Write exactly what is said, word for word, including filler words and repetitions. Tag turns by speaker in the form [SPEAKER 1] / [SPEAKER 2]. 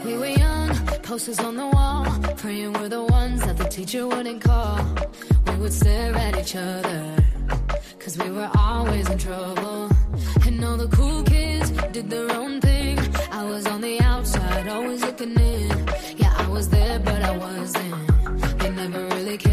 [SPEAKER 1] We were young, posters on the wall, praying we're the ones that the teacher wouldn't call. We would stare at each other, cause we were always in trouble. And all the cool kids did their own thing. I was on the outside, always looking in. Yeah, I was there, but I wasn't. They never really cared.